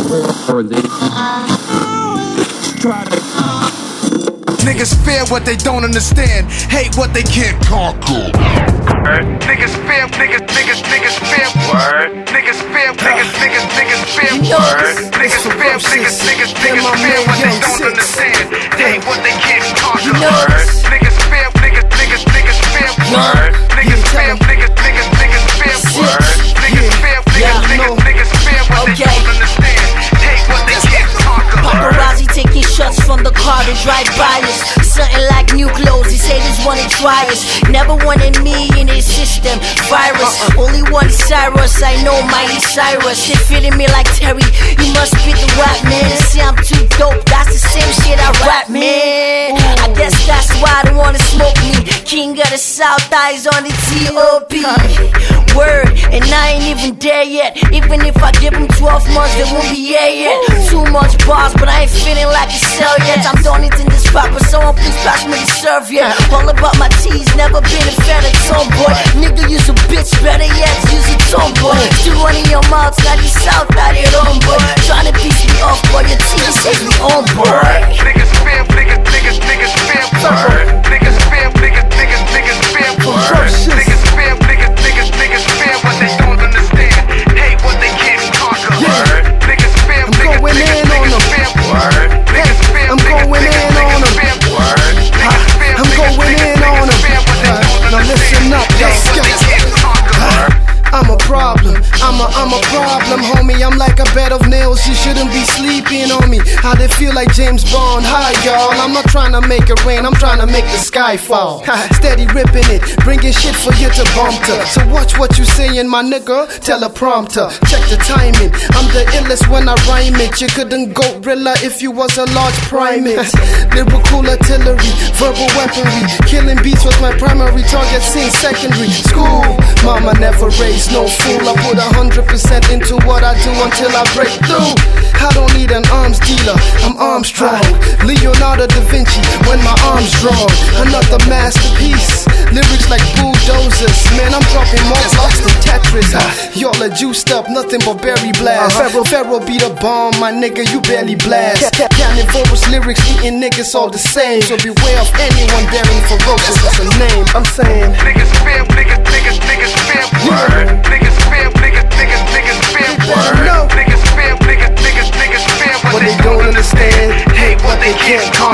Niggas fear what they don't understand, hate what they can't conquer. Niggas fear, niggas fear. Word. Niggas fear, niggas fear. Word. Niggas fear, niggas fear what they don't understand, hate what they can't conquer. Word. Niggas fear, niggas fear. Word. Niggas fear, niggas fear. Word. Niggas fear, niggas fear what they don't understand, hate what they can't conquer. Paparazzi taking shots from the car to drive by us. Something like new clothes, these haters wanna try us. Never wanted me in his system, virus. Only one Cyrus, I know Miley Cyrus. They feeling me like Terry, you must be the rap man. They say I'm too dope, that's the same shit I rap, man. I guess that's why they wanna smoke me. King of the South, eyes on the T.O.P. Word, and I ain't even there yet. Even if I give them 12 months, they won't be here yet. Too much bars, but I ain't feeling like a cell yet. I'm done eating this pop, but someone please pass me the serve yet. All about my teas, never been a fan of tomboy. Nigga, use a bitch, better yet, use a tomboy. Still running your mouth, now you south out here, homeboy. Trying to piece me off, boy, your team says me on board. Niggas fear, niggas fear. Word. Niggas fear, niggas fear. Word. Niggas fear, niggas fear what they don't understand, hate what they can't conquer. Word. Niggas fear, niggas fear. Word. Niggas fear, I'm going in on them. Word. Niggas fear, I'm going in on them. Now listen up, let's go. I'm a problem, I'm a problem, homie. I'm like a bed of nails, you shouldn't be sleeping on me. How they feel like James Bond, hi y'all. I'm not trying to make it rain, I'm trying to make the sky fall. Steady ripping it, bringing shit for you to bump to. So watch what you saying, my nigga, teleprompter. Check the timing, I'm the illest when I rhyme it. You couldn't go gorilla if you was a large primate. Lyrical artillery, verbal weaponry. Killing beats was my primary target since secondary school. Mama never raised no fool. I put 100% into what I do until I break through. I don't need an arms dealer, I'm Armstrong. Leonardo da Vinci when my arms drawn. Another masterpiece, lyrics like bulldozers. Man, I'm dropping more blocks than Tetris. Y'all are juiced up, nothing but berry blast. Pharaoh beat a bomb, my nigga, you barely blast. Carnivorous lyrics, eating niggas all the same. So beware of anyone bearing ferocious as a name. I'm saying niggas fear, niggas fear. Word. Niggas fear, niggas fear. Word. Niggas fear, niggas fear what they don't understand, hate what they can't conquer.